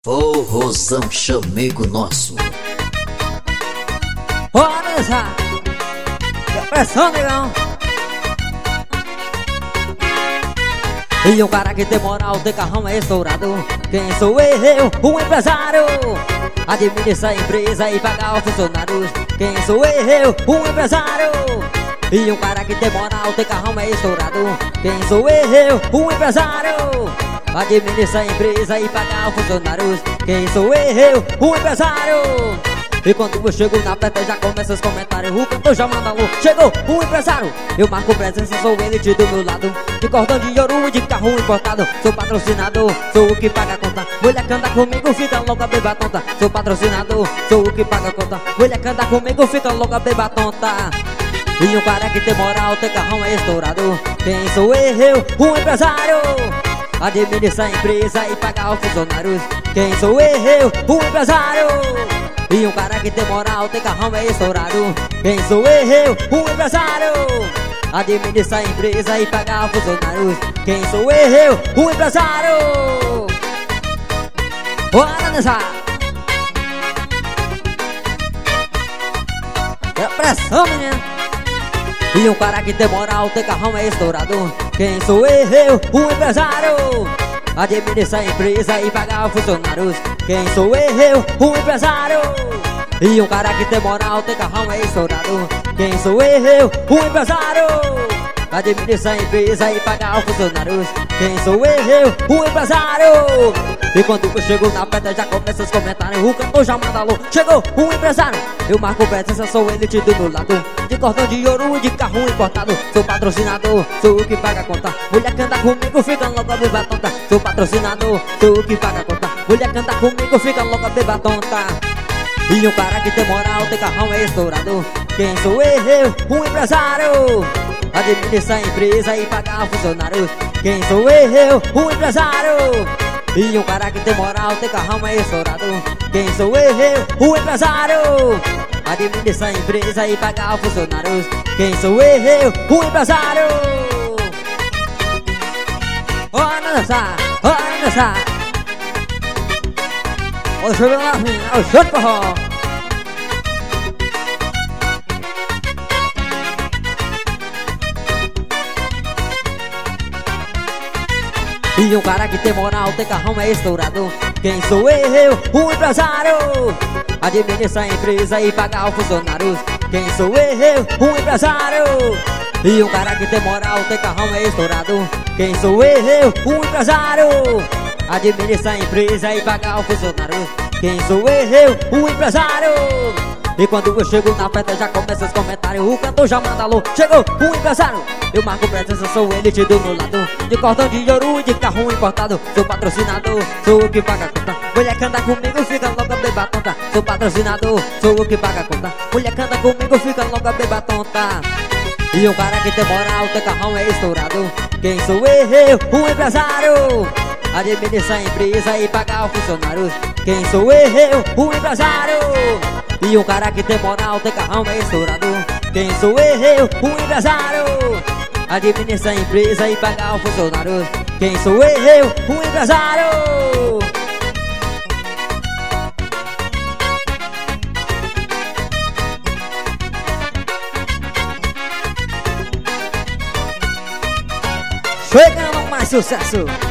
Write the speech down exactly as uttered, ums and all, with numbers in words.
Forrozão chamego nosso. Bora dançar. Pressão, negão. E um cara que tem moral, tem carrão, é estourado. Quem sou eu? Um empresário. Administra a empresa e pagar os funcionários. Quem sou eu? Um empresário. E um cara que tem moral, tem carrão, é estourado. Quem sou eu? Um empresário. Administra a empresa e pagar os funcionários. Quem sou eu? Um empresário. E quando eu chego na plateia já começa os comentários. O cantor já manda alô, chegou um empresário. Eu marco presença, sou elite do meu lado. De cordão de ouro e de carro importado. Sou patrocinador, sou o que paga a conta. Mulher canta comigo, fica louca, beba tonta. Sou patrocinador, sou o que paga a conta. Mulher canta comigo, fica louca, beba tonta. E um cara que tem moral, tem carrão, é estourado. Quem sou eu? Um empresário. Administra a empresa e pagar os funcionários. Quem sou eu? Um empresário. E um cara que tem moral, tem carrão, é estourado. Quem sou eu? Um empresário. Administra a empresa e pagar os funcionários. Quem sou eu? Um empresário. Bora dançar. É pressão, menina. E um cara que tem moral, tem carrão, é estourado. Quem sou eu? Um empresário. Administra a empresa e pagar os funcionários. Quem sou eu? Um empresário. E um cara que tem moral, tem carrão, é estourado. Quem sou eu? Um empresário. Administra a empresa e pagar os funcionários. Quem sou eu? Um empresário. E quando eu chego na plateia já começa os comentários. O cantor já manda alô, chegou um empresário. Eu marco presença, sou elite do meu lado. De cordão de ouro e de carro importado. Sou patrocinador, sou o que paga a conta. Mulher canta comigo, fica louca, beba tonta. Sou patrocinador, sou o que paga a conta. Mulher canta comigo, fica louca, beba tonta. E um cara que tem moral, tem carrão, é estourado. Quem sou eu? Um empresário. Administra a empresa e pagar os funcionários. Quem sou eu? Um empresário. E um cara que tem moral, tem carrão, é estourado. Quem sou eu? Um empresário. Administra a empresa e pagar os funcionários. Quem sou eu? Um empresário. Bora dançar, bora dançar. Olha o show lá, olha o show de forró. E um cara que tem moral, tem carrão, é estourado. Quem sou eu? Um empresário. Administra a empresa e pagar os funcionários. Quem sou eu? Um empresário. E um cara que tem moral, tem carrão, é estourado. Quem sou eu? Um empresário. Administra a empresa e pagar os funcionários. Quem sou eu? Um empresário. E quando eu chego na festa já começa os comentários. O cantor já manda alô, chegou um empresário. Eu marco presença, sou elite do meu lado. De cordão de ouro e de carro importado. Sou patrocinador, sou o que paga a conta. Mulher canta comigo, fica louca, beba tonta. Sou patrocinador, sou o que paga a conta. Mulher canta comigo, fica louca, beba tonta. E um cara que tem moral, tem carrão, é estourado. Quem sou eu? Um empresário. Administra a empresa e pagar os funcionários. Quem sou eu? Um empresário. E um cara que tem moral, tem carrão, é estourado. Quem sou eu? Um empresário. Administra a empresa e pagar os funcionários. Quem sou eu? Um empresário. Chegando mais sucesso.